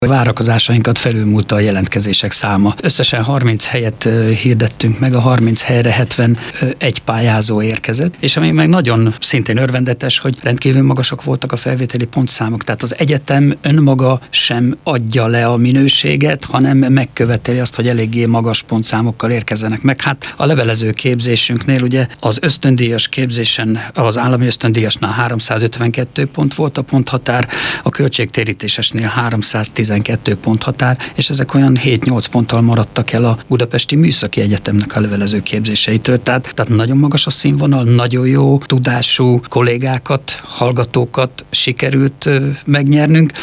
A várakozásainkat felülmúlta a jelentkezések száma. Összesen 30 helyet hirdettünk meg, a 30 helyre 71 pályázó érkezett, és ami meg nagyon szintén örvendetes, hogy rendkívül magasak voltak a felvételi pontszámok, tehát az egyetem önmaga sem adja le a minőséget, hanem megköveteli azt, hogy eléggé magas pontszámokkal érkezzenek meg. Hát a levelező képzésünknél ugye az ösztöndíjas képzésen, az állami ösztöndíjasnál 352 pont volt a ponthatár, a költségtérítésesnél 312 ponthatár, és ezek olyan 7-8 ponttal maradtak el a Budapesti Műszaki Egyetemnek a levelező képzéseitől. Tehát nagyon magas a színvonal, nagyon jó tudású kollégákat, hallgatókat sikerült megnyernünk.